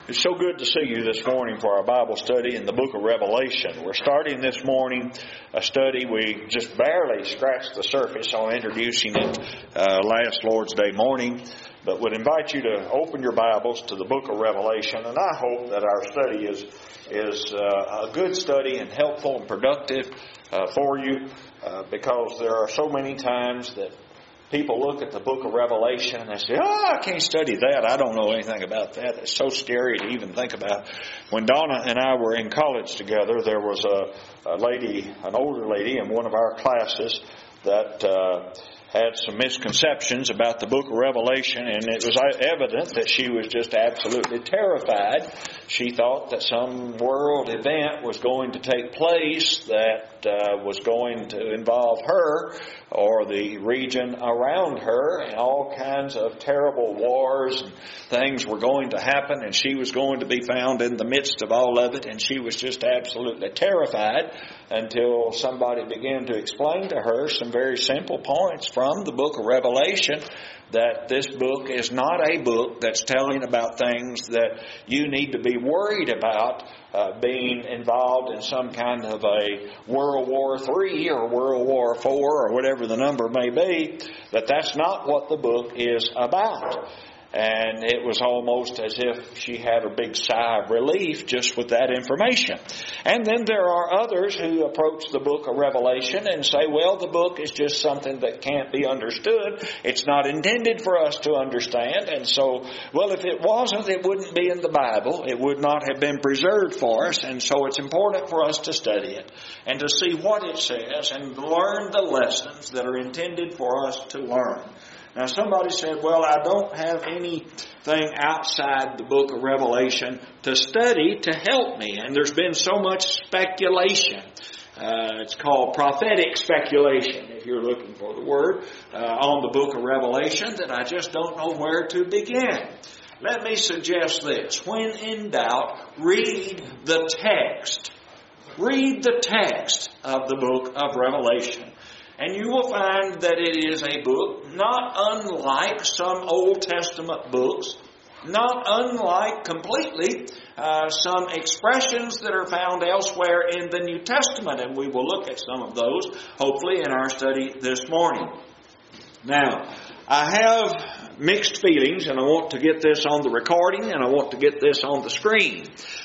It's so good to see you this morning for our Bible study in the book of Revelation. We're starting this morning a study we just barely scratched the surface on introducing it last Lord's Day morning, but would invite you to open your Bibles to the book of Revelation, and I hope that our study is a good study and helpful and productive for you because there are so many times that people look at the book of Revelation and they say, I can't study that. I don't know anything about that. It's so scary to even think about. When Donna and I were in college together, there was a lady, an older lady in one of our classes that had some misconceptions about the book of Revelation, and it was evident that she was just absolutely terrified. She thought that some world event was going to take place that was going to involve her or the region around her, and all kinds of terrible wars and things were going to happen, and she was going to be found in the midst of all of it, and she was just absolutely terrified until somebody began to explain to her some very simple points from the book of Revelation, that this book is not a book that's telling about things that you need to be worried about being involved in some kind of a World War III or World War IV or whatever the number may be, that's not what the book is about. And it was almost as if she had a big sigh of relief just with that information. And then there are others who approach the book of Revelation and say, well, the book is just something that can't be understood. It's not intended for us to understand. And so, well, if it wasn't, it wouldn't be in the Bible. It would not have been preserved for us. And so it's important for us to study it and to see what it says and learn the lessons that are intended for us to learn. Now somebody said, well, I don't have anything outside the book of Revelation to study to help me. And there's been so much speculation. It's called prophetic speculation, if you're looking for the word, on the book of Revelation, that I just don't know where to begin. Let me suggest this. When in doubt, read the text. Read the text of the book of Revelation. And you will find that it is a book not unlike some Old Testament books, not unlike completely some expressions that are found elsewhere in the New Testament. And we will look at some of those, hopefully, in our study this morning. Now, I have mixed feelings, and I want to get this on the recording, and I want to get this on the screen,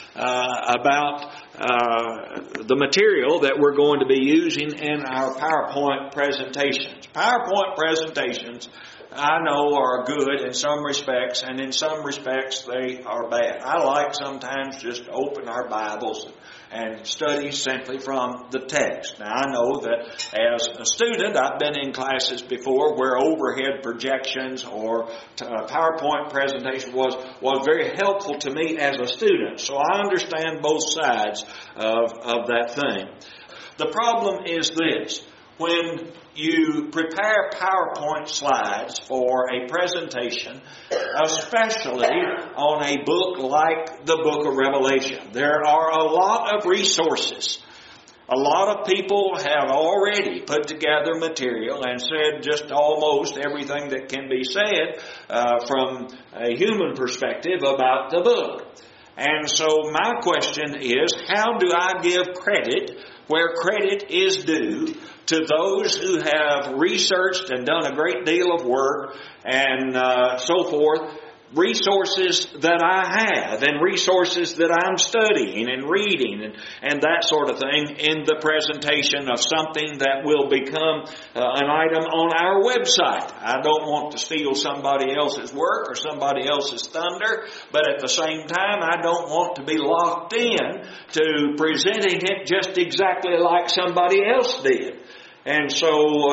about the material that we're going to be using in our PowerPoint presentations. PowerPoint presentations, I know, are good in some respects, and in some respects they are bad. I like sometimes just to open our Bibles and study simply from the text. Now, I know that as a student, I've been in classes before where overhead projections or PowerPoint presentation was very helpful to me as a student. So I understand both sides of that thing. The problem is this. When you prepare PowerPoint slides for a presentation, especially on a book like the book of Revelation, there are a lot of resources. A lot of people have already put together material and said just almost everything that can be said from a human perspective about the book. And so my question is, how do I give credit where credit is due to those who have researched and done a great deal of work and so forth, resources that I have and resources that I'm studying and reading and that sort of thing in the presentation of something that will become an item on our website. I don't want to steal somebody else's work or somebody else's thunder, but at the same time, I don't want to be locked in to presenting it just exactly like somebody else did. And so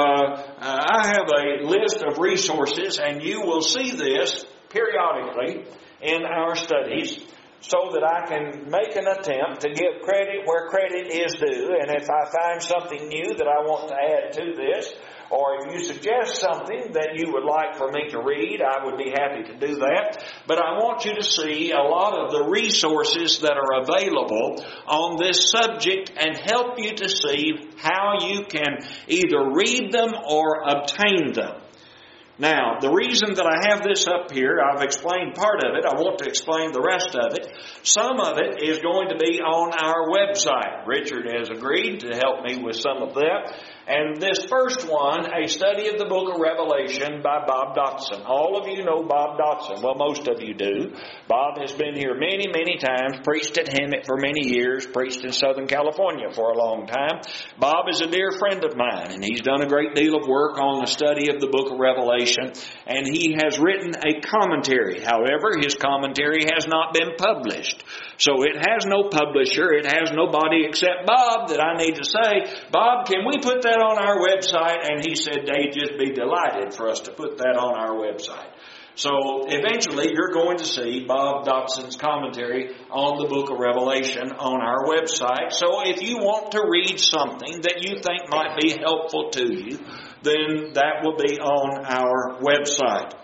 I have a list of resources, and you will see this periodically in our studies so that I can make an attempt to give credit where credit is due. And if I find something new that I want to add to this, or if you suggest something that you would like for me to read, I would be happy to do that. But I want you to see a lot of the resources that are available on this subject and help you to see how you can either read them or obtain them. Now, the reason that I have this up here, I've explained part of it. I want to explain the rest of it. Some of it is going to be on our website. Richard has agreed to help me with some of that. And this first one, a study of the book of Revelation by Bob Dotson. All of you know Bob Dotson. Well, most of you do. Bob has been here many, many times, preached at Hemet for many years, preached in Southern California for a long time. Bob is a dear friend of mine, and he's done a great deal of work on the study of the book of Revelation, and he has written a commentary. However, his commentary has not been published. So it has no publisher, it has nobody except Bob that I need to say, Bob, can we put that on our website? And he said they'd just be delighted for us to put that on our website. So eventually you're going to see Bob Dotson's commentary on the book of Revelation on our website. So if you want to read something that you think might be helpful to you, then that will be on our website.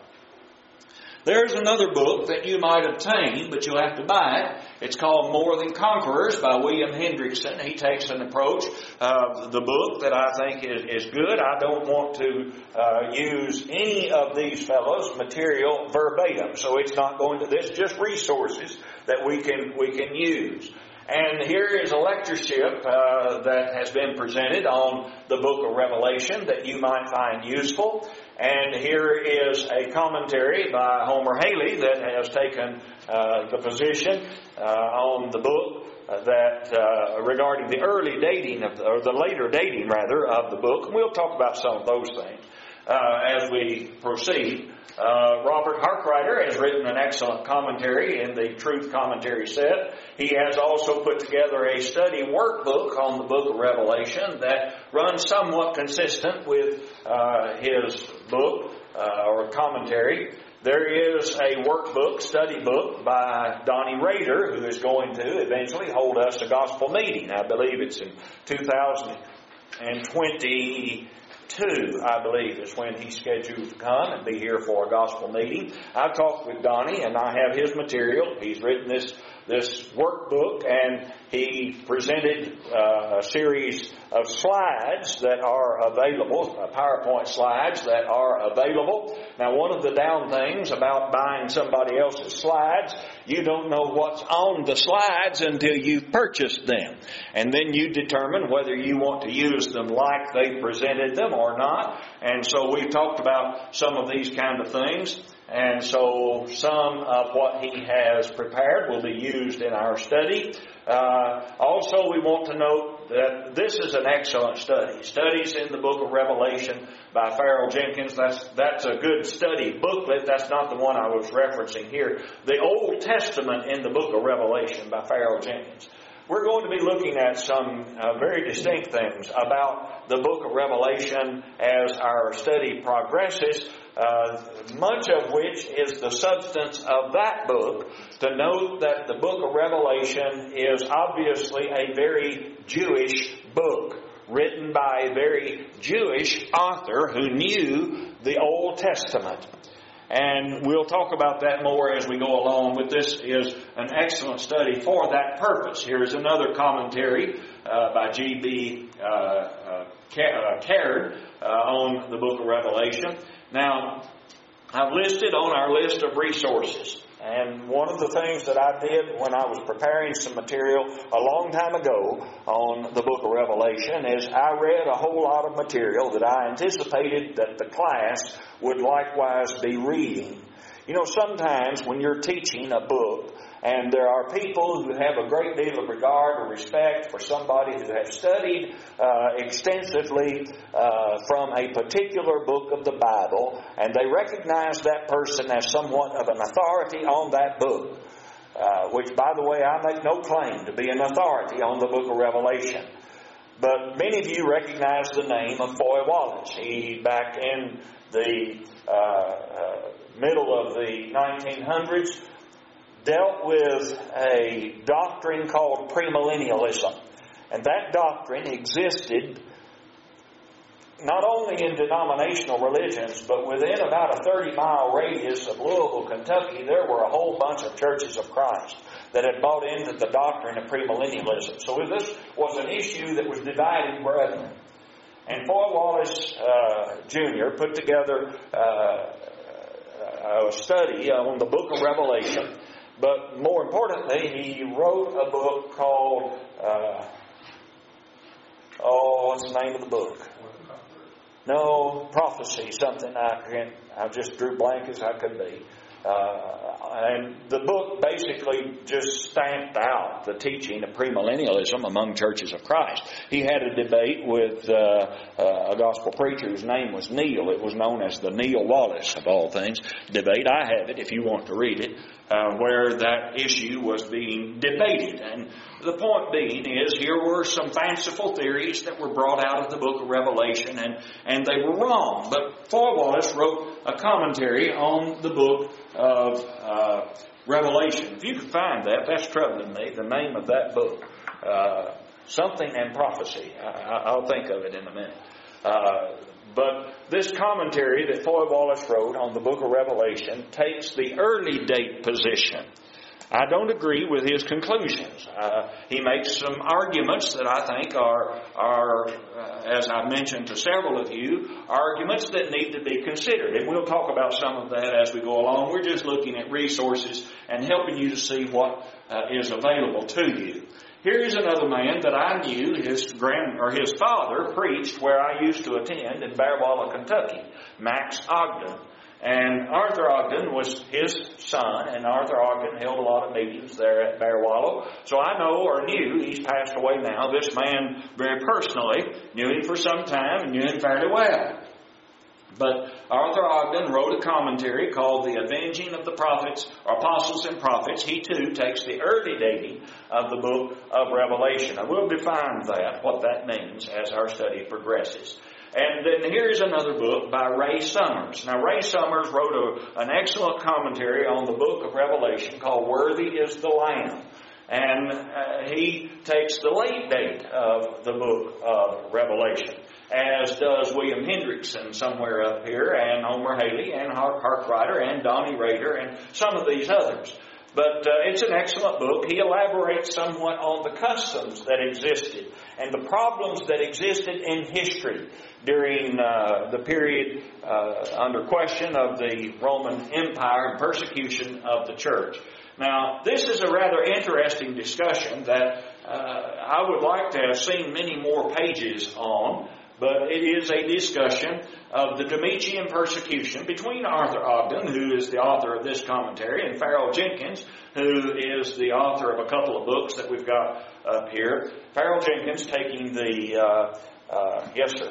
There's another book that you might obtain, but you'll have to buy it. It's called More Than Conquerors by William Hendrickson. He takes an approach of the book that I think is good. I don't want to use any of these fellows' material verbatim, so it's not going to. This just resources that we can use. And here is a lectureship that has been presented on the book of Revelation that you might find useful. And here is a commentary by Homer Haley that has taken the position on the book that regarding the early dating or the later dating rather of the book. And we'll talk about some of those things as we proceed. Robert Harkrider has written an excellent commentary in the Truth Commentary set. He has also put together a study workbook on the book of Revelation that runs somewhat consistent with his book or commentary. There is a workbook, study book by Donnie Rader, who is going to eventually hold us a gospel meeting. I believe it's in 2022, I believe, is when he's scheduled to come and be here for a gospel meeting. I talked with Donnie, and I have his material. He's written this workbook, and he presented a series of slides that are available, PowerPoint slides that are available. Now, one of the down things about buying somebody else's slides, you don't know what's on the slides until you've purchased them. And then you determine whether you want to use them like they presented them or not. And so we've talked about some of these kind of things. And so some of what he has prepared will be used in our study. Also, we want to note that this is an excellent study. Studies in the book of Revelation by Farrell Jenkins. That's a good study booklet. That's not the one I was referencing here. The Old Testament in the book of Revelation by Farrell Jenkins. We're going to be looking at some very distinct things about the book of Revelation as our study progresses, much of which is the substance of that book. To note that the book of Revelation is obviously a very Jewish book, written by a very Jewish author who knew the Old Testament. And we'll talk about that more as we go along, but this is an excellent study for that purpose. Here's another commentary by G.B. Caird on the book of Revelation. Now, I've listed on our list of resources. And one of the things that I did when I was preparing some material a long time ago on the book of Revelation is I read a whole lot of material that I anticipated that the class would likewise be reading. You know, sometimes when you're teaching a book, and there are people who have a great deal of regard or respect for somebody who has studied extensively from a particular book of the Bible, and they recognize that person as somewhat of an authority on that book, which, by the way, I make no claim to be an authority on the book of Revelation. But many of you recognize the name of Foy Wallace. He, back in the middle of the 1900s, dealt with a doctrine called premillennialism. And that doctrine existed not only in denominational religions, but within about a 30-mile radius of Louisville, Kentucky, there were a whole bunch of churches of Christ that had bought into the doctrine of premillennialism. So this was an issue that was dividing brethren. And Foy Wallace Jr. put together a study on the book of Revelation. But more importantly, he wrote a book called, what's the name of the book? No, Prophecy, something I just drew blank as I could be. And the book basically just stamped out the teaching of premillennialism among churches of Christ. He had a debate with a gospel preacher whose name was Neil. It was known as the Neil Wallace, of all things, debate. I have it if you want to read it, where that issue was being debated. And the point being is, here were some fanciful theories that were brought out of the book of Revelation, and they were wrong. But Foy Wallace wrote a commentary on the book of Revelation. If you can find that, that's troubling me, the name of that book. Something and Prophecy. I'll think of it in a minute. But this commentary that Foy Wallace wrote on the book of Revelation takes the early date position. I don't agree with his conclusions. He makes some arguments that I think are, as I've mentioned to several of you, arguments that need to be considered. And we'll talk about some of that as we go along. We're just looking at resources and helping you to see what is available to you. Here is another man that I knew. His father preached where I used to attend in Bear Wallow, Kentucky, Max Ogden. And Arthur Ogden was his son, and Arthur Ogden held a lot of meetings there at Bear Wallow. So I know, or knew, he's passed away now, this man very personally, knew him for some time and knew him fairly well. But Arthur Ogden wrote a commentary called The Avenging of the Prophets, or Apostles and Prophets. He too takes the early dating of the book of Revelation. I will define that, what that means, as our study progresses. And then here's another book by Ray Summers. Now, Ray Summers wrote an excellent commentary on the book of Revelation called Worthy is the Lamb. And he takes the late date of the book of Revelation, as does William Hendrickson somewhere up here, and Homer Haley, and Harkrider, and Donnie Rader, and some of these others. But it's an excellent book. He elaborates somewhat on the customs that existed and the problems that existed in history during the period under question of the Roman Empire and persecution of the church. Now, this is a rather interesting discussion that I would like to have seen many more pages on, but it is a discussion of the Domitian persecution between Arthur Ogden, who is the author of this commentary, and Farrell Jenkins, who is the author of a couple of books that we've got up here. Farrell Jenkins taking the, yes sir?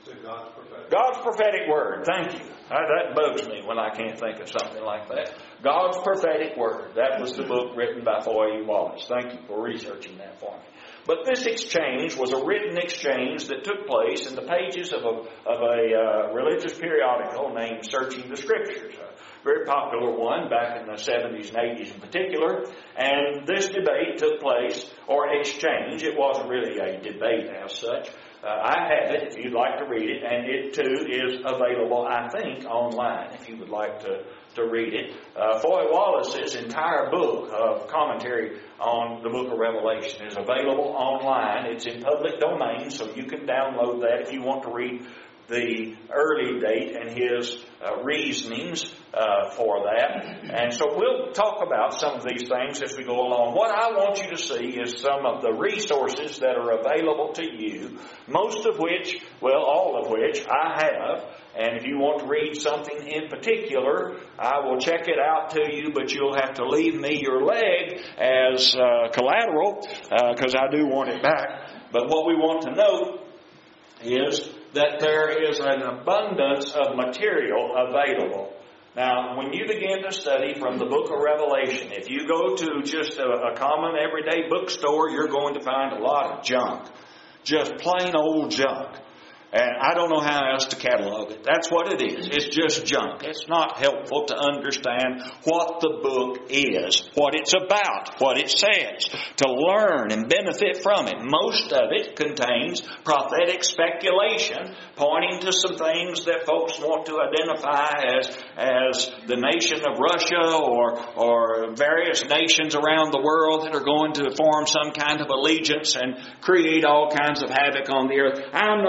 God's prophetic word. Thank you. That bugs me when I can't think of something like that. God's prophetic word. That was the book written by Foy Wallace. Thank you for researching that for me. But this exchange was a written exchange that took place in the pages of a religious periodical named Searching the Scriptures. A very popular one back in the 70s and 80s in particular. And this debate took place, or exchange. It wasn't really a debate as such. I have it if you'd like to read it, and it too is available, I think, online if you would like to read it. Foy Wallace's entire book of commentary on the book of Revelation is available online. It's in public domain, so you can download that if you want to read the early date and his reasonings for that. And so we'll talk about some of these things as we go along. What I want you to see is some of the resources that are available to you, most of which, well, all of which I have. And if you want to read something in particular, I will check it out to you, but you'll have to leave me your leg as collateral because I do want it back. But what we want to note is that there is an abundance of material available. Now, when you begin to study from the book of Revelation, if you go to just a common everyday bookstore, you're going to find a lot of junk. Just plain old junk. And I don't know how else to catalog it. That's what it is. It's just junk. It's not helpful to understand what the book is, what it's about, what it says, to learn and benefit from it. Most of it contains prophetic speculation, pointing to some things that folks want to identify as the nation of Russia or various nations around the world that are going to form some kind of allegiance and create all kinds of havoc on the earth. I'm not interested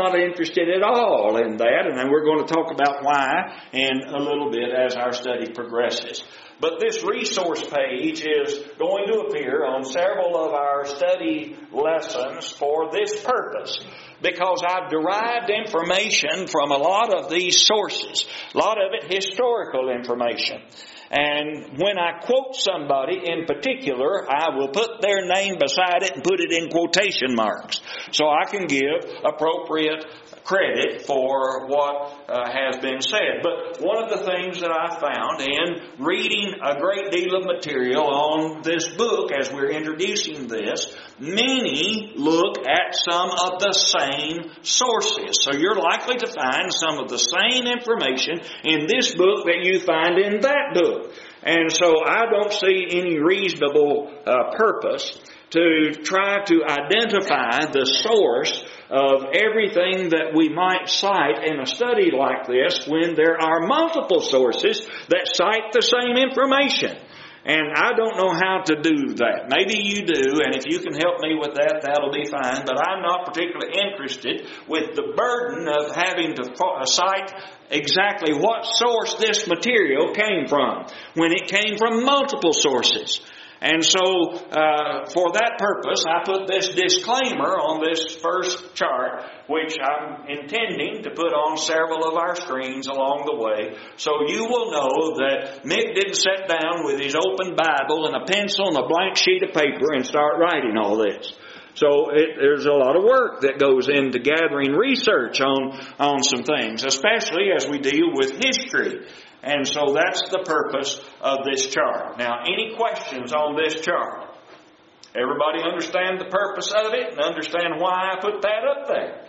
interested at all in that, and then we're going to talk about why in a little bit as our study progresses. But this resource page is going to appear on several of our study lessons for this purpose, because I've derived information from a lot of these sources, a lot of it historical information. And when I quote somebody in particular, I will put their name beside it and put it in quotation marks, so I can give appropriate credit for what has been said. But one of the things that I found in reading a great deal of material on this book as we're introducing this, many look at some of the same sources. So you're likely to find some of the same information in this book that you find in that book. And so I don't see any reasonable purpose to try to identify the source of everything that we might cite in a study like this when there are multiple sources that cite the same information. And I don't know how to do that. Maybe you do, and if you can help me with that, that'll be fine. But I'm not particularly interested with the burden of having to cite exactly what source this material came from, when it came from multiple sources. And so, for that purpose, I put this disclaimer on this first chart, which I'm intending to put on several of our screens along the way, so you will know that Mick didn't sit down with his open Bible and a pencil and a blank sheet of paper and start writing all this. So there's a lot of work that goes into gathering research on some things, especially as we deal with history. And so that's the purpose of this chart. Now, any questions on this chart? Everybody understand the purpose of it and understand why I put that up there?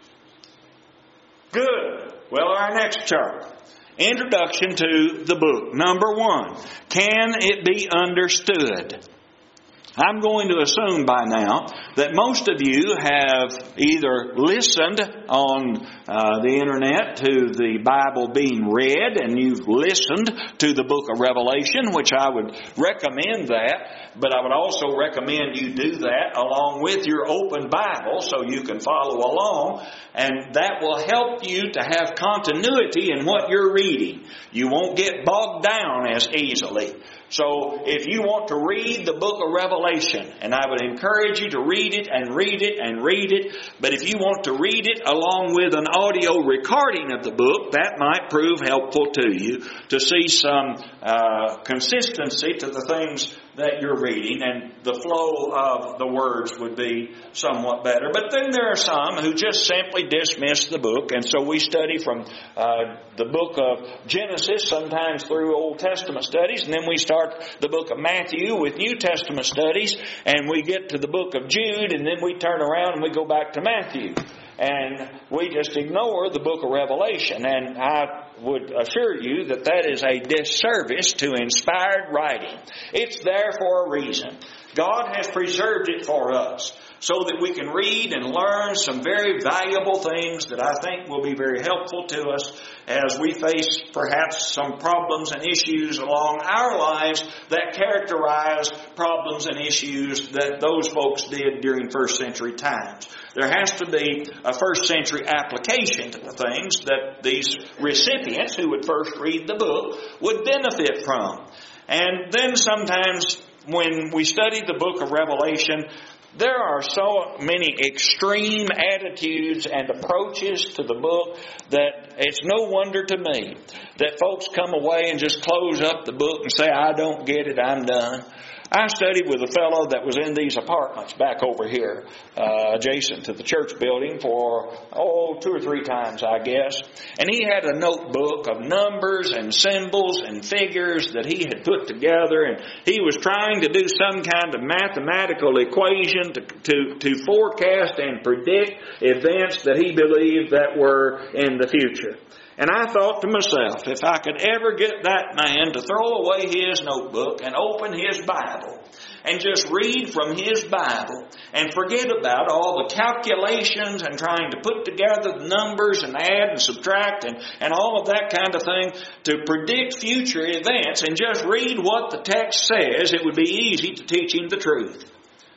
Good. Well, our next chart. Introduction to the book. Number 1. Can it be understood? I'm going to assume by now that most of you have either listened on the internet to the Bible being read, and you've listened to the book of Revelation, which I would recommend that, but I would also recommend you do that along with your open Bible so you can follow along, and that will help you to have continuity in what you're reading. You won't get bogged down as easily. So if you want to read the book of Revelation, and I would encourage you to read it and read it and read it, but if you want to read it along with an audio recording of the book, that might prove helpful to you to see some consistency to the things that you're reading, and the flow of the words would be somewhat better. But then there are some who just simply dismiss the book, and so we study from the book of Genesis, sometimes through Old Testament studies, and then we start the book of Matthew with New Testament studies, and we get to the book of Jude, and then we turn around and we go back to Matthew. And we just ignore the book of Revelation. And I would assure you that that is a disservice to inspired writing. It's there for a reason. God has preserved it for us so that we can read and learn some very valuable things that I think will be very helpful to us as we face perhaps some problems and issues along our lives that characterize problems and issues that those folks did during first century times. There has to be a first century application to the things that these recipients who would first read the book would benefit from. And then sometimes when we study the book of Revelation, there are so many extreme attitudes and approaches to the book that it's no wonder to me that folks come away and just close up the book and say, I don't get it, I'm done. I studied with a fellow that was in these apartments back over here, adjacent to the church building for, 2 or 3 times, I guess. And he had a notebook of numbers and symbols and figures that he had put together, and he was trying to do some kind of mathematical equation to forecast and predict events that he believed that were in the future. And I thought to myself, if I could ever get that man to throw away his notebook and open his Bible and just read from his Bible and forget about all the calculations and trying to put together the numbers and add and subtract and all of that kind of thing to predict future events and just read what the text says, it would be easy to teach him the truth.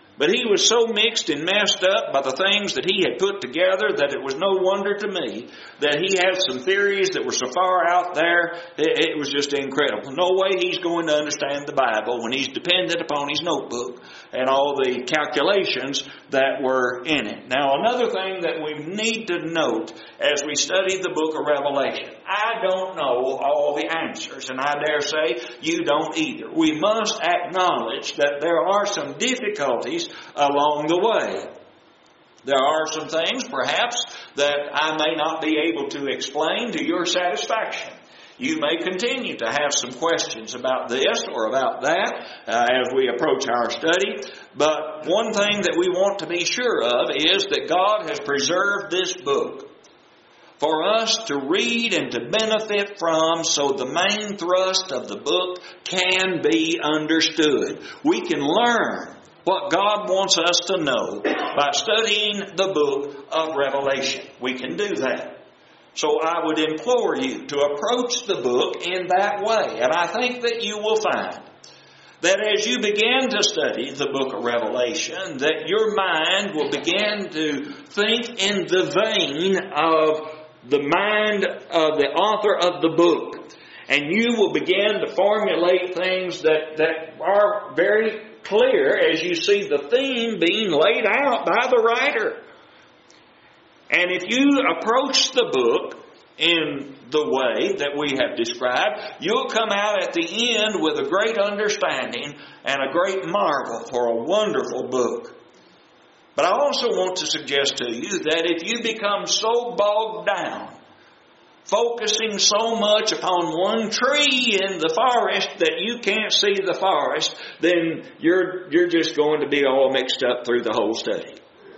But he was so mixed and messed up by the things that he had put together that it was no wonder to me that he had some theories that were so far out there, it was just incredible. No way he's going to understand the Bible when he's dependent upon his notebook and all the calculations that were in it. Now, another thing that we need to note as we study the book of Revelation, I don't know all the answers, and I dare say you don't either. We must acknowledge that there are some difficulties along the way. There are some things, perhaps, that I may not be able to explain to your satisfaction. You may continue to have some questions about this or about that as we approach our study. But one thing that we want to be sure of is that God has preserved this book for us to read and to benefit from, so the main thrust of the book can be understood. We can learn what God wants us to know by studying the book of Revelation. We can do that. So I would implore you to approach the book in that way. And I think that you will find that as you begin to study the book of Revelation, that your mind will begin to think in the vein of the mind of the author of the book. And you will begin to formulate things that are very clear as you see the theme being laid out by the writer. And if you approach the book in the way that we have described, you'll come out at the end with a great understanding and a great marvel for a wonderful book. But I also want to suggest to you that if you become so bogged down, focusing so much upon one tree in the forest that you can't see the forest, then you're just going to be all mixed up through the whole study.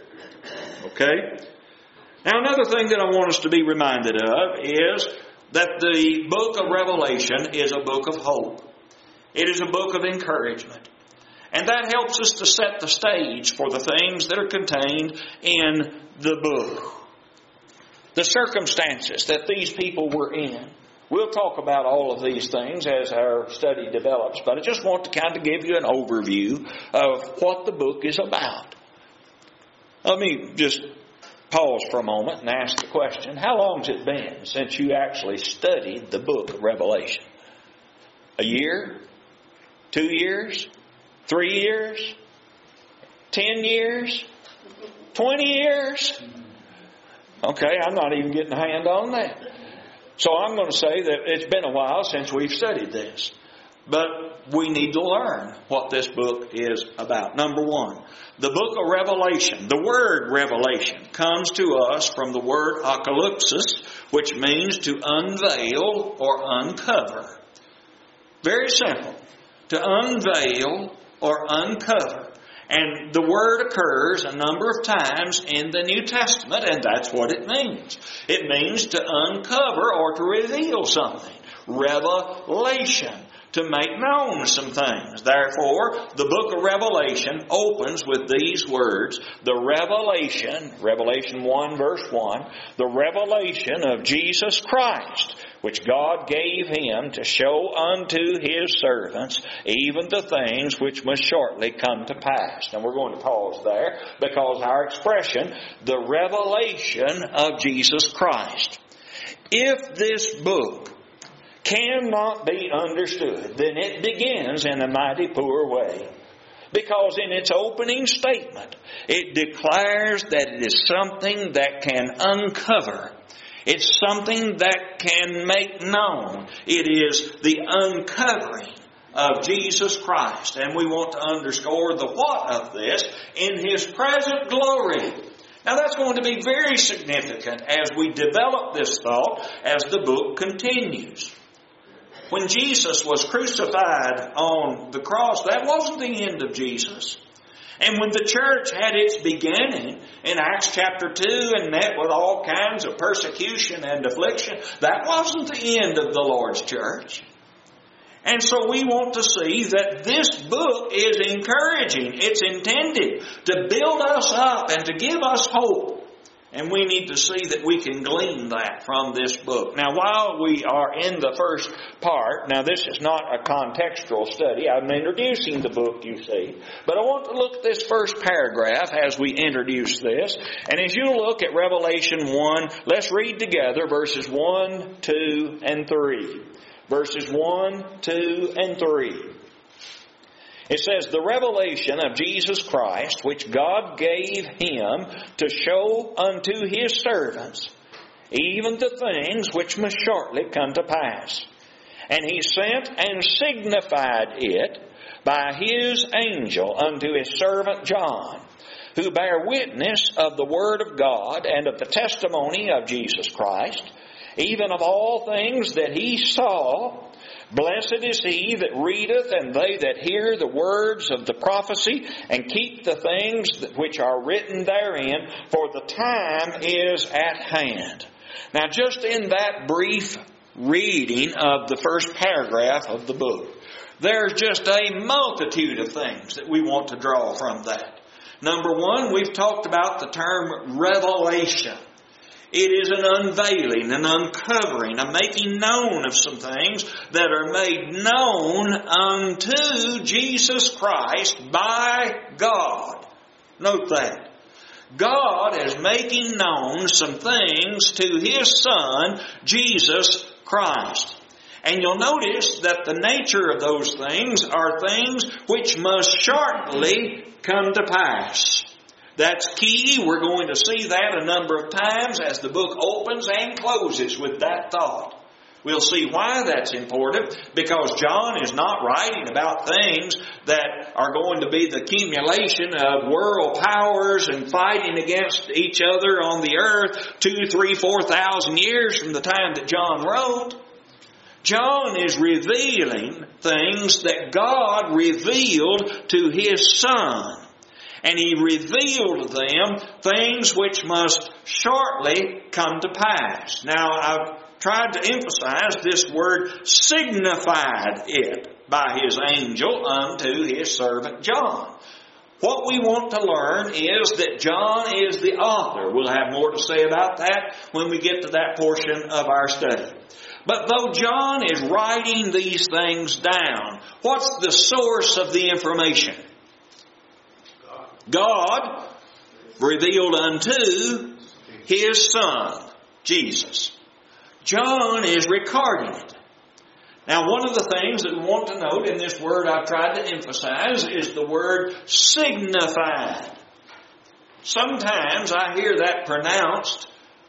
Okay? Now, another thing that I want us to be reminded of is that the book of Revelation is a book of hope. It is a book of encouragement. And that helps us to set the stage for the things that are contained in the book. The circumstances that these people were in. We'll talk about all of these things as our study develops, but I just want to kind of give you an overview of what the book is about. Let me just pause for a moment and ask the question, how long has it been since you actually studied the book of Revelation? A year? 2 years? 3 years? 10 years? 20 years? Okay, I'm not even getting a hand on that. So I'm going to say that it's been a while since we've studied this. But we need to learn what this book is about. Number one, the book of Revelation. The word revelation comes to us from the word apocalypsis, which means to unveil or uncover. Very simple. To unveil or uncover. And the word occurs a number of times in the New Testament, and that's what it means. It means to uncover or to reveal something. Revelation. To make known some things. Therefore, the book of Revelation opens with these words, the revelation, Revelation 1 verse 1, the revelation of Jesus Christ, which God gave Him to show unto His servants, even the things which must shortly come to pass. Now we're going to pause there, because our expression, the revelation of Jesus Christ. If this book cannot be understood, then it begins in a mighty poor way. Because in its opening statement, it declares that it is something that can uncover. It's something that can make known. It is the uncovering of Jesus Christ. And we want to underscore the what of this in His present glory. Now that's going to be very significant as we develop this thought as the book continues. When Jesus was crucified on the cross, that wasn't the end of Jesus. And when the church had its beginning in Acts chapter 2 and met with all kinds of persecution and affliction, that wasn't the end of the Lord's church. And so we want to see that this book is encouraging. It's intended to build us up and to give us hope. And we need to see that we can glean that from this book. Now, while we are in the first part, now this is not a contextual study. I'm introducing the book, you see. But I want to look at this first paragraph as we introduce this. And as you look at Revelation 1, let's read together verses 1, 2, and 3. Verses 1, 2, and 3. It says, the revelation of Jesus Christ, which God gave Him to show unto His servants, even the things which must shortly come to pass. And He sent and signified it by His angel unto His servant John, who bare witness of the Word of God and of the testimony of Jesus Christ, even of all things that he saw. Blessed is he that readeth, and they that hear the words of the prophecy, and keep the things which are written therein, for the time is at hand. Now, just in that brief reading of the first paragraph of the book, there's just a multitude of things that we want to draw from that. Number one, we've talked about the term revelation. It is an unveiling, an uncovering, a making known of some things that are made known unto Jesus Christ by God. Note that. God is making known some things to His Son, Jesus Christ. And you'll notice that the nature of those things are things which must shortly come to pass. That's key. We're going to see that a number of times as the book opens and closes with that thought. We'll see why that's important, because John is not writing about things that are going to be the accumulation of world powers and fighting against each other on the earth 2,000, 3,000, 4,000 years from the time that John wrote. John is revealing things that God revealed to His Son. And He revealed to them things which must shortly come to pass. Now, I've tried to emphasize this word, signified it by His angel unto His servant John. What we want to learn is that John is the author. We'll have more to say about that when we get to that portion of our study. But though John is writing these things down, what's the source of the information? God revealed unto His Son, Jesus. John is recording it. Now, one of the things that we want to note in this word I've tried to emphasize is the word signified. Sometimes I hear that pronounced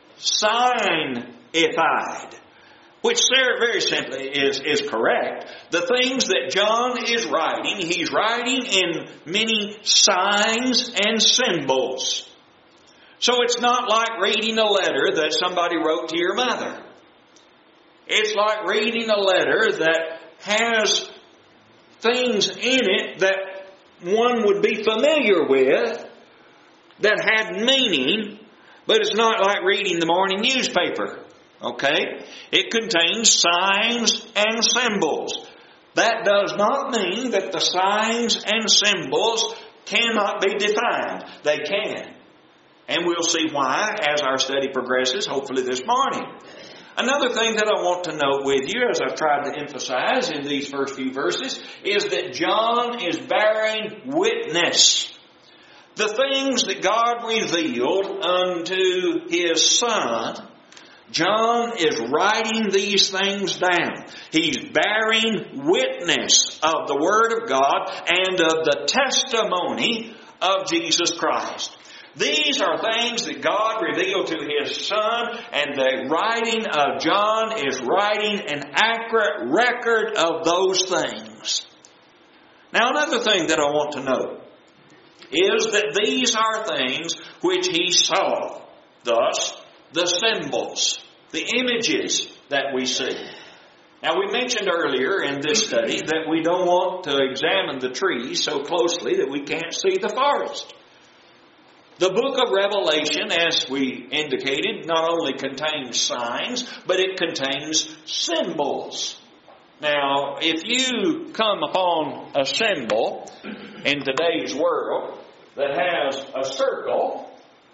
signified, which very simply is correct. The things that John is writing, he's writing in many signs and symbols. So it's not like reading a letter that somebody wrote to your mother. It's like reading a letter that has things in it that one would be familiar with, that had meaning, but it's not like reading the morning newspaper. Okay? It contains signs and symbols. That does not mean that the signs and symbols cannot be defined. They can. And we'll see why as our study progresses, hopefully this morning. Another thing that I want to note with you, as I've tried to emphasize in these first few verses, is that John is bearing witness. The things that God revealed unto His Son, John is writing these things down. He's bearing witness of the Word of God and of the testimony of Jesus Christ. These are things that God revealed to His Son, and the writing of John is writing an accurate record of those things. Now, another thing that I want to note is that these are things which he saw. Thus, the symbols, the images that we see. Now, we mentioned earlier in this study that we don't want to examine the trees so closely that we can't see the forest. The book of Revelation, as we indicated, not only contains signs, but it contains symbols. Now, if you come upon a symbol in today's world that has a circle,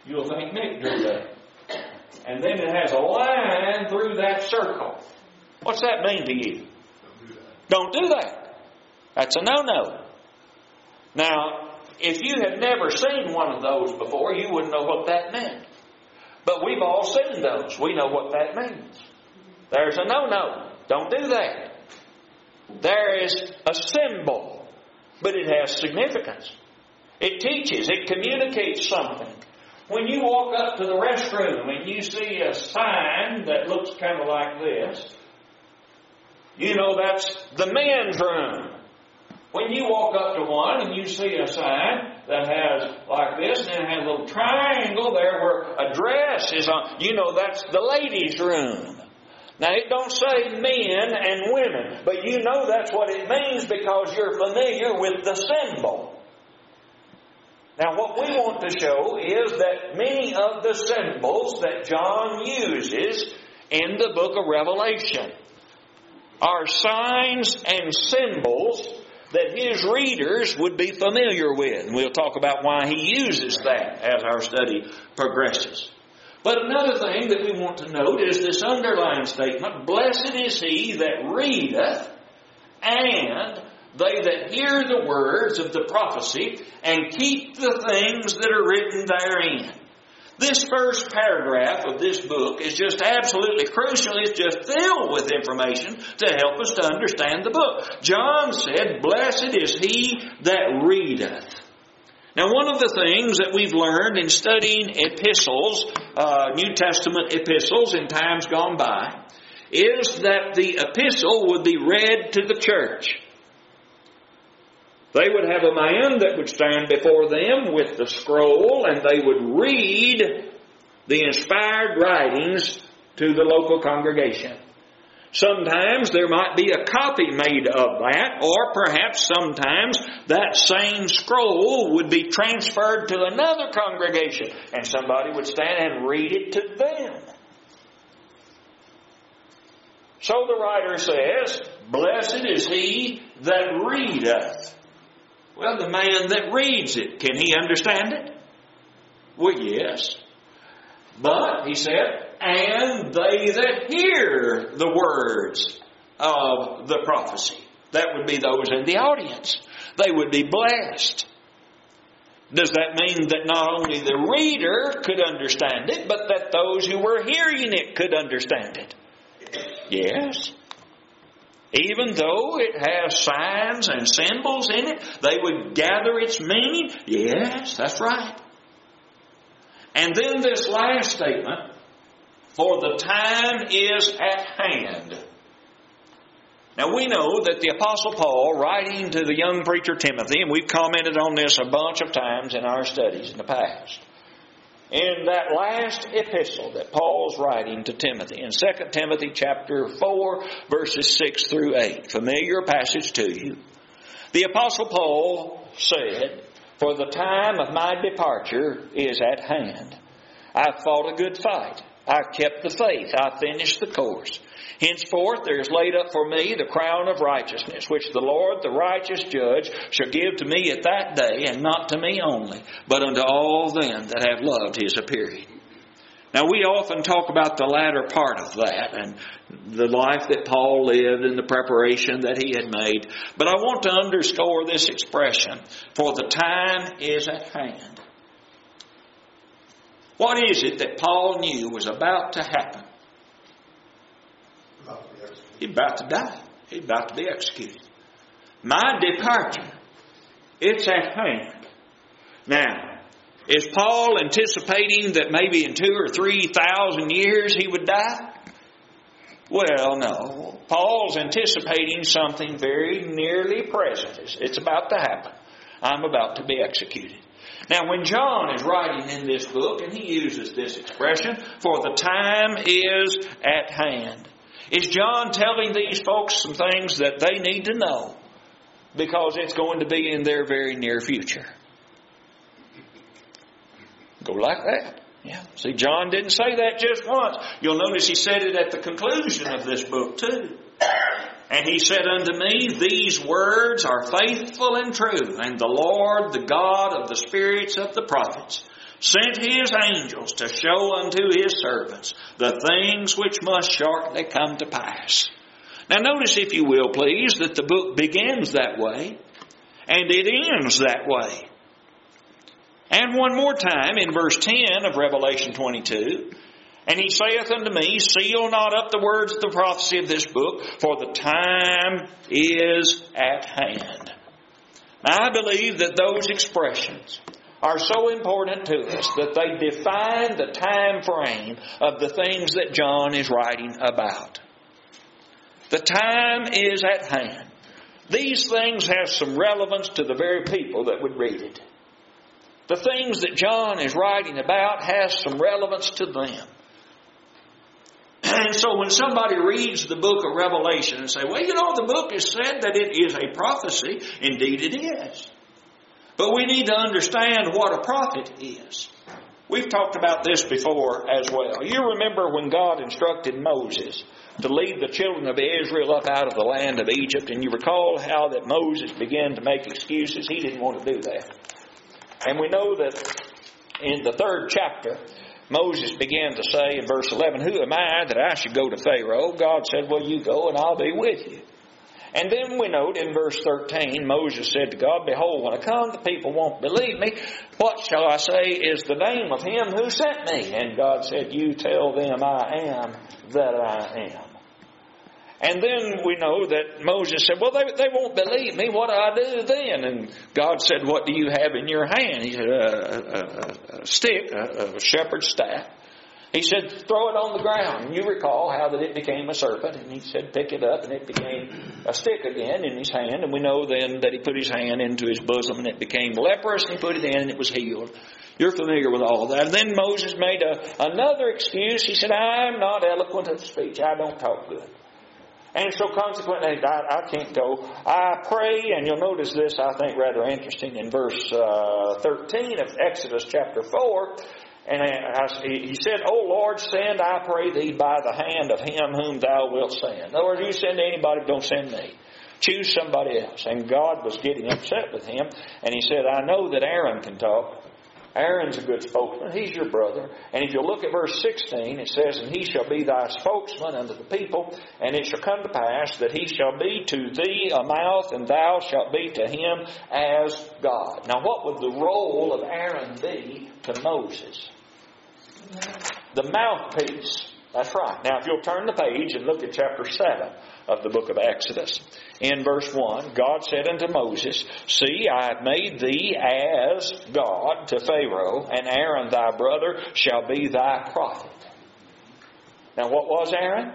You'll think Nick drew that. And then it has a line through that circle. What's that mean to you? Don't do that. That's a no-no. Now, if you had never seen one of those before, you wouldn't know what that meant. But we've all seen those. We know what that means. There's a no-no. Don't do that. There is a symbol, but it has significance. It teaches, it communicates something. When you walk up to the restroom and you see a sign that looks kind of like this, you know that's the men's room. When you walk up to one and you see a sign that has like this, and it has a little triangle there where a dress is on, you know that's the ladies' room. Now it don't say men and women, but you know that's what it means because you're familiar with the symbol. Now what we want to show is that many of the symbols that John uses in the book of Revelation are signs and symbols that his readers would be familiar with. And we'll talk about why he uses that as our study progresses. But another thing that we want to note is this underlined statement, "Blessed is he that readeth, and they that hear the words of the prophecy, and keep the things that are written therein." This first paragraph of this book is just absolutely crucial. It's just filled with information to help us to understand the book. John said, "Blessed is he that readeth." Now, one of the things that we've learned in studying epistles, New Testament epistles in times gone by, is that the epistle would be read to the church. They would have a man that would stand before them with the scroll, and they would read the inspired writings to the local congregation. Sometimes there might be a copy made of that, or perhaps sometimes that same scroll would be transferred to another congregation, and somebody would stand and read it to them. So the writer says, "Blessed is he that readeth." Well, the man that reads it, can he understand it? Well, yes. But, he said, and they that hear the words of the prophecy. That would be those in the audience. They would be blessed. Does that mean that not only the reader could understand it, but that those who were hearing it could understand it? Yes. Even though it has signs and symbols in it, they would gather its meaning. Yes, that's right. And then this last statement, "For the time is at hand." Now we know that the Apostle Paul, writing to the young preacher Timothy, and we've commented on this a bunch of times in our studies in the past, in that last epistle that Paul's writing to Timothy, in 2 Timothy chapter 4, verses 6 through 8, familiar passage to you, the Apostle Paul said, "For the time of my departure is at hand. I've fought a good fight. I've kept the faith. I've finished the course. Henceforth there is laid up for me the crown of righteousness, which the Lord, the righteous judge, shall give to me at that day, and not to me only, but unto all them that have loved his appearing." Now we often talk about the latter part of that, and the life that Paul lived and the preparation that he had made. But I want to underscore this expression, "For the time is at hand." What is it that Paul knew was about to happen? He's about to die. He's about to be executed. My departure, it's at hand. Now, is Paul anticipating that maybe in 2,000 or 3,000 years he would die? Well, no. Paul's anticipating something very nearly present. It's about to happen. I'm about to be executed. Now, when John is writing in this book, and he uses this expression, "For the time is at hand," is John telling these folks some things that they need to know because it's going to be in their very near future? Go like that. Yeah. See, John didn't say that just once. You'll notice he said it at the conclusion of this book too. "And he said unto me, These words are faithful and true, and the Lord, the God of the spirits of the prophets, sent His angels to show unto His servants the things which must shortly come to pass. Now notice, if you will, please, that the book begins that way and it ends that way. And one more time in verse 10 of Revelation 22, and He saith unto me, seal not up the words of the prophecy of this book, for the time is at hand. Now I believe that those expressions are so important to us that they define the time frame of the things that John is writing about. The time is at hand. These things have some relevance to the very people that would read it. The things that John is writing about has some relevance to them. And so when somebody reads the book of Revelation and say, well, the book has said that it is a prophecy. Indeed it is. But we need to understand what a prophet is. We've talked about this before as well. You remember when God instructed Moses to lead the children of Israel up out of the land of Egypt, and you recall how that Moses began to make excuses. He didn't want to do that. And we know that in the 3rd chapter, Moses began to say in verse 11, who am I that I should go to Pharaoh? God said, well, you go and I'll be with you. And then we note in verse 13, Moses said to God, behold, when I come, the people won't believe me. What shall I say is the name of Him who sent me? And God said, you tell them I am that I am. And then we know that Moses said, well, they won't believe me. What do I do then? And God said, what do you have in your hand? He said, a stick, a shepherd's staff. He said, throw it on the ground. And you recall how that it became a serpent. And He said, pick it up, and it became a stick again in his hand. And we know then that he put his hand into his bosom, and it became leprous, and he put it in, and it was healed. You're familiar with all that. And then Moses made another excuse. He said, I'm not eloquent of speech. I don't talk good. And so consequently, I can't go. I pray, and you'll notice this, I think, rather interesting in verse 13 of Exodus chapter 4. And he said, O Lord, send, I pray thee, by the hand of him whom thou wilt send. In other words, you send anybody, don't send me. Choose somebody else. And God was getting upset with him. And He said, I know that Aaron can talk. Aaron's a good spokesman. He's your brother. And if you look at verse 16, it says, and he shall be thy spokesman unto the people, and it shall come to pass that he shall be to thee a mouth, and thou shalt be to him as God. Now what would the role of Aaron be to Moses? The mouthpiece. That's right. Now if you'll turn the page and look at chapter 7 of the book of Exodus. In verse 1, God said unto Moses, see, I have made thee as God to Pharaoh, and Aaron thy brother shall be thy prophet. Now what was Aaron?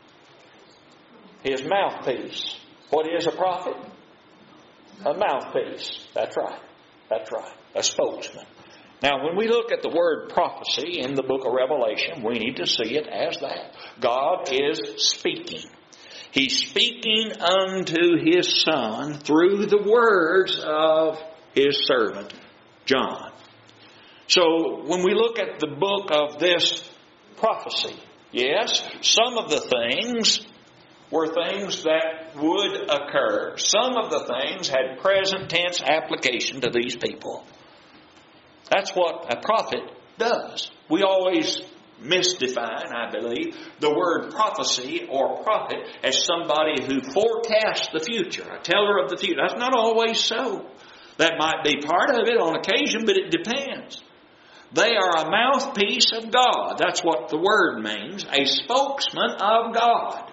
His mouthpiece. What is a prophet? A mouthpiece. That's right. That's right. A spokesman. Now, when we look at the word prophecy in the book of Revelation, we need to see it as that. God is speaking. He's speaking unto His Son through the words of His servant, John. So, when we look at the book of this prophecy, yes, some of the things were things that would occur. Some of the things had present tense application to these people. That's what a prophet does. We always misdefine, I believe, the word prophecy or prophet as somebody who forecasts the future, a teller of the future. That's not always so. That might be part of it on occasion, but it depends. They are a mouthpiece of God. That's what the word means, a spokesman of God.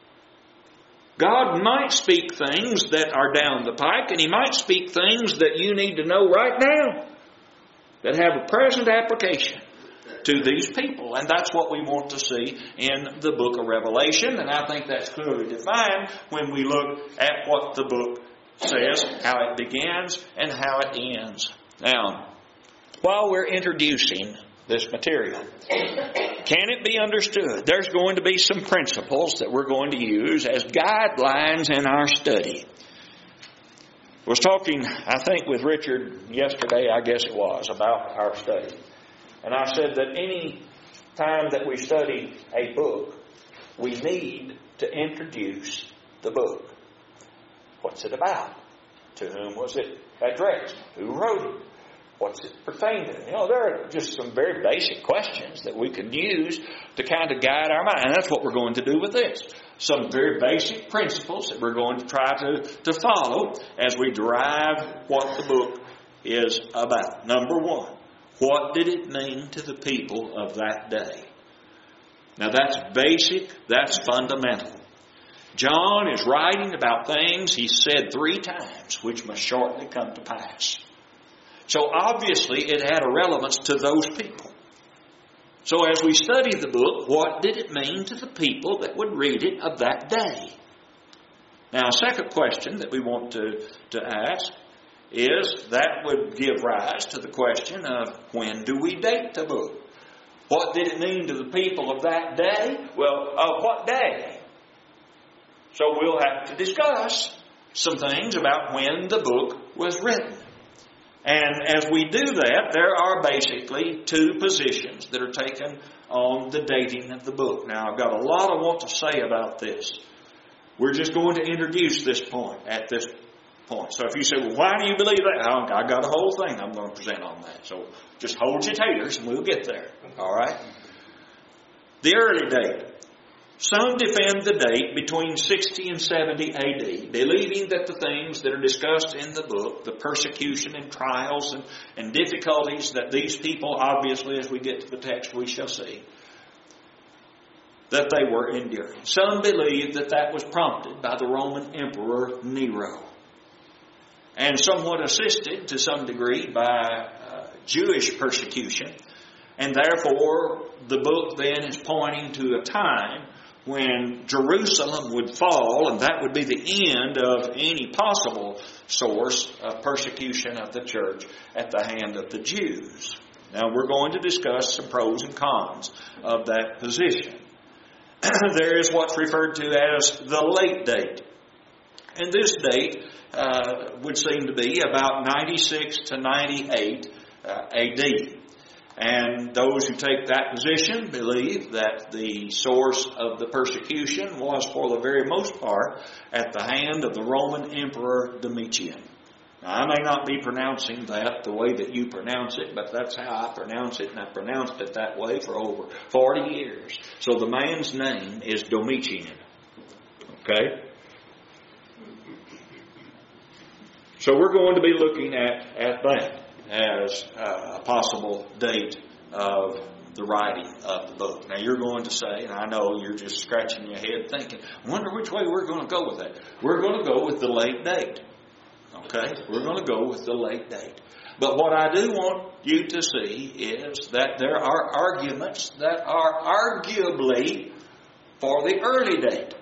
God might speak things that are down the pike, and He might speak things that you need to know right now, that have a present application to these people. And that's what we want to see in the book of Revelation. And I think that's clearly defined when we look at what the book says, how it begins and how it ends. Now, while we're introducing this material, can it be understood? There's going to be some principles that we're going to use as guidelines in our study. I was talking, I think, with Richard yesterday, I guess it was, about our study. And I said that any time that we study a book, we need to introduce the book. What's it about? To whom was it addressed? Who wrote it? What's it pertain to? There are just some very basic questions that we can use to kind of guide our mind. And that's what we're going to do with this. Some very basic principles that we're going to try to follow as we derive what the book is about. Number one, what did it mean to the people of that day? Now that's basic, that's fundamental. John is writing about things he said 3 times, which must shortly come to pass. So obviously it had a relevance to those people. So as we study the book, what did it mean to the people that would read it of that day? Now a second question that we want to ask is, that would give rise to the question of, when do we date the book? What did it mean to the people of that day? Well, of what day? So we'll have to discuss some things about when the book was written. And as we do that, there are basically 2 positions that are taken on the dating of the book. Now, I've got a lot I want to say about this. We're just going to introduce this point at this point. So if you say, well, why do you believe that? I've got a whole thing I'm going to present on that. So just hold your taters and we'll get there. All right? The early date. Some defend the date between 60 and 70 A.D., believing that the things that are discussed in the book, the persecution and trials and difficulties that these people, obviously as we get to the text we shall see, that they were enduring. Some believe that was prompted by the Roman Emperor Nero, and somewhat assisted to some degree by Jewish persecution, and therefore the book then is pointing to a time when Jerusalem would fall, and that would be the end of any possible source of persecution of the church at the hand of the Jews. Now we're going to discuss some pros and cons of that position. There is what's referred to as the late date. And this date would seem to be about 96 to 98 A.D. And those who take that position believe that the source of the persecution was, for the very most part, at the hand of the Roman Emperor Domitian. Now, I may not be pronouncing that the way that you pronounce it, but that's how I pronounce it, and I've pronounced it that way for over 40 years. So the man's name is Domitian. Okay? So we're going to be looking at that as a possible date of the writing of the book. Now you're going to say, and I know you're just scratching your head thinking, I wonder which way we're going to go with that. We're going to go with the late date. Okay? We're going to go with the late date. But what I do want you to see is that there are arguments that are arguably for the early date.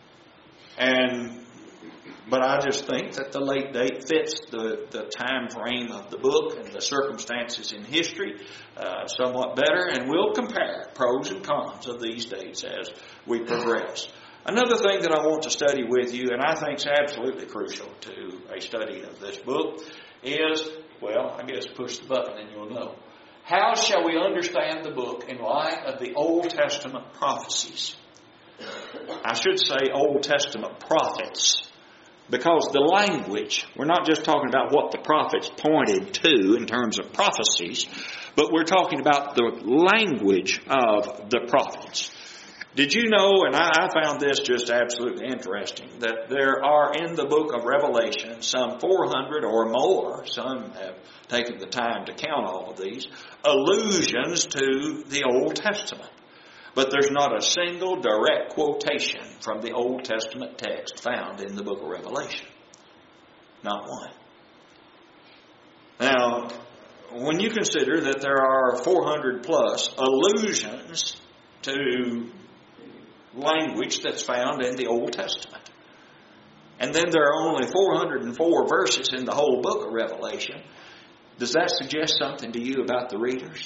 But I just think that the late date fits the time frame of the book and the circumstances in history somewhat better, and we'll compare pros and cons of these dates as we progress. Another thing that I want to study with you, and I think is absolutely crucial to a study of this book, is, well, I guess push the button and you'll know. How shall we understand the book in light of the Old Testament prophecies? I should say Old Testament prophets. Because the language, we're not just talking about what the prophets pointed to in terms of prophecies, but we're talking about the language of the prophets. Did you know, and I found this just absolutely interesting, that there are in the book of Revelation some 400 or more, some have taken the time to count all of these, allusions to the Old Testament. But there's not a single direct quotation from the Old Testament text found in the book of Revelation. Not one. Now, when you consider that there are 400 plus allusions to language that's found in the Old Testament, and then there are only 404 verses in the whole book of Revelation, does that suggest something to you about the readers?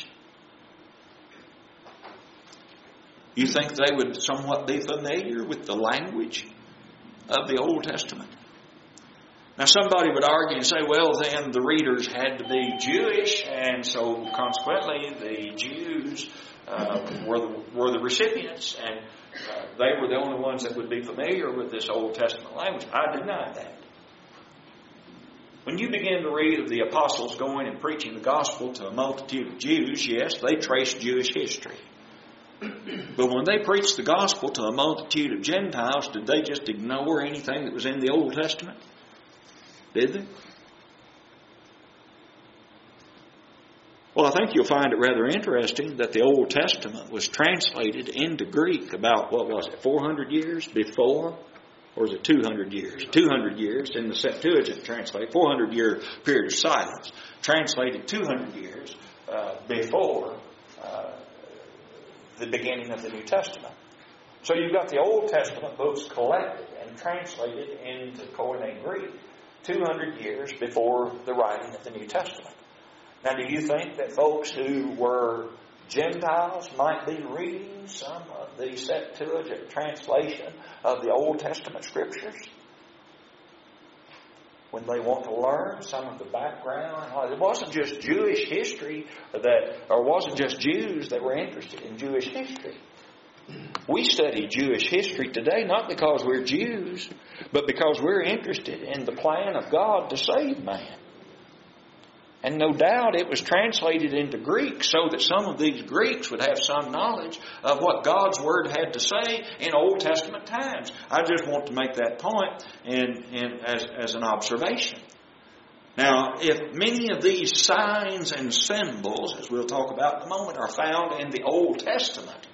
You think they would somewhat be familiar with the language of the Old Testament? Now somebody would argue and say, well, then the readers had to be Jewish, and so consequently the Jews were the recipients, and they were the only ones that would be familiar with this Old Testament language. I deny that. When you begin to read of the apostles going and preaching the gospel to a multitude of Jews, yes, they traced Jewish history. But when they preached the gospel to a multitude of Gentiles, did they just ignore anything that was in the Old Testament? Did they? Well, I think you'll find it rather interesting that the Old Testament was translated into Greek about, 400 years before? Or is it 200 years? 200 years in the Septuagint translate, 400-year period of silence, translated 200 years before the beginning of the New Testament. So you've got the Old Testament books collected and translated into Koine Greek 200 years before the writing of the New Testament. Now, do you think that folks who were Gentiles might be reading some of the Septuagint translation of the Old Testament Scriptures when they want to learn some of the background? It wasn't just Jewish history or wasn't just Jews that were interested in Jewish history. We study Jewish history today not because we're Jews, but because we're interested in the plan of God to save man. And no doubt it was translated into Greek so that some of these Greeks would have some knowledge of what God's Word had to say in Old Testament times. I just want to make that point as an observation. Now, if many of these signs and symbols, as we'll talk about in a moment, are found in the Old Testament,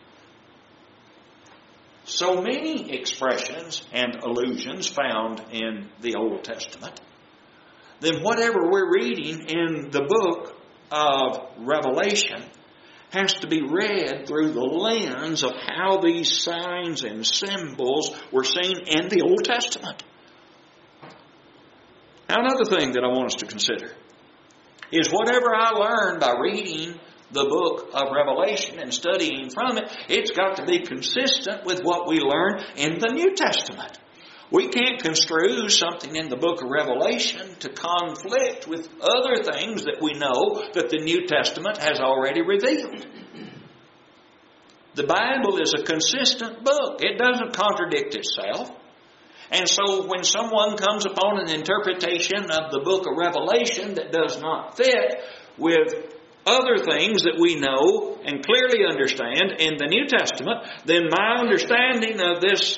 so many expressions and allusions found in the Old Testament, then whatever we're reading in the book of Revelation has to be read through the lens of how these signs and symbols were seen in the Old Testament. Now, another thing that I want us to consider is whatever I learn by reading the book of Revelation and studying from it, it's got to be consistent with what we learn in the New Testament. We can't construe something in the book of Revelation to conflict with other things that we know that the New Testament has already revealed. The Bible is a consistent book. It doesn't contradict itself. And so when someone comes upon an interpretation of the book of Revelation that does not fit with other things that we know and clearly understand in the New Testament, then my understanding of this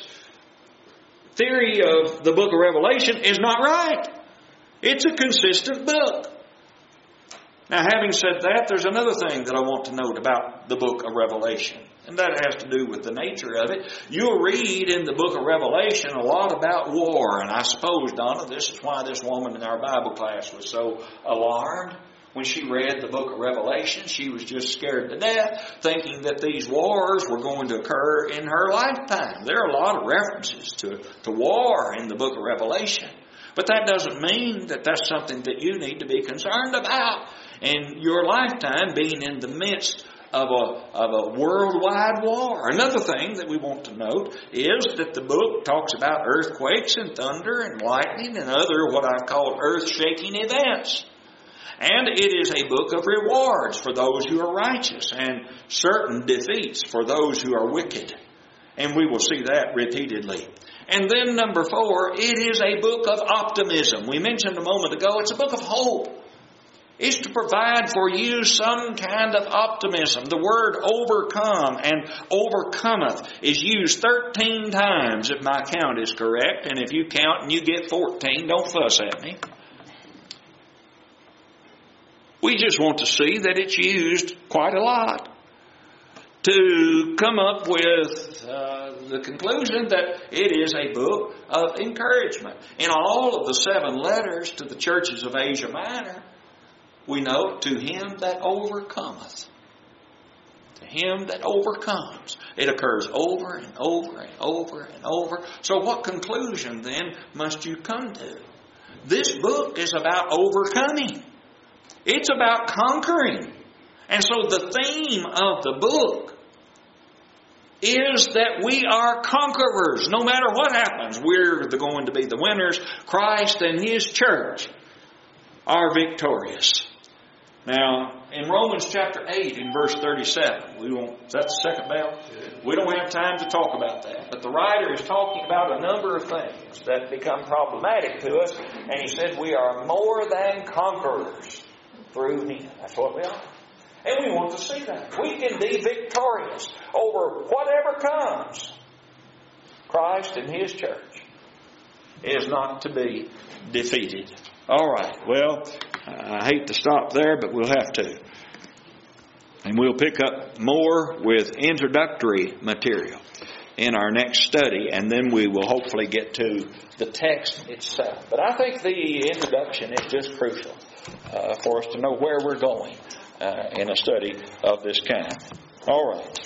theory of the book of Revelation is not right. It's a consistent book. Now, having said that, there's another thing that I want to note about the book of Revelation, and that has to do with the nature of it. You'll read in the book of Revelation a lot about war, and I suppose, Donna, this is why this woman in our Bible class was so alarmed. When she read the book of Revelation, she was just scared to death, thinking that these wars were going to occur in her lifetime. There are a lot of references to war in the book of Revelation. But that doesn't mean that that's something that you need to be concerned about in your lifetime, being in the midst of a worldwide war. Another thing that we want to note is that the book talks about earthquakes and thunder and lightning and other what I call earth-shaking events. And it is a book of rewards for those who are righteous and certain defeats for those who are wicked. And we will see that repeatedly. And then number 4, it is a book of optimism. We mentioned a moment ago, it's a book of hope. It's to provide for you some kind of optimism. The word overcome and overcometh is used 13 times if my count is correct. And if you count and you get 14, don't fuss at me. We just want to see that it's used quite a lot to come up with the conclusion that it is a book of encouragement. In all of the 7 letters to the churches of Asia Minor, we note, to him that overcometh. To him that overcomes. It occurs over and over and over and over. So what conclusion then must you come to? This book is about overcoming. It's about conquering. And so the theme of the book is that we are conquerors. No matter what happens, we're going to be the winners. Christ and His church are victorious. Now, in Romans chapter 8, in verse 37, is that the second bell? We don't have time to talk about that. But the writer is talking about a number of things that become problematic to us. And he said, we are more than conquerors through Him. That's what we are. And we want to see that. We can be victorious over whatever comes. Christ and His church is not to be defeated. All right. Well, I hate to stop there, but we'll have to. And we'll pick up more with introductory material in our next study, and then we will hopefully get to the text itself. But I think the introduction is just crucial for us to know where we're going in a study of this kind. All right.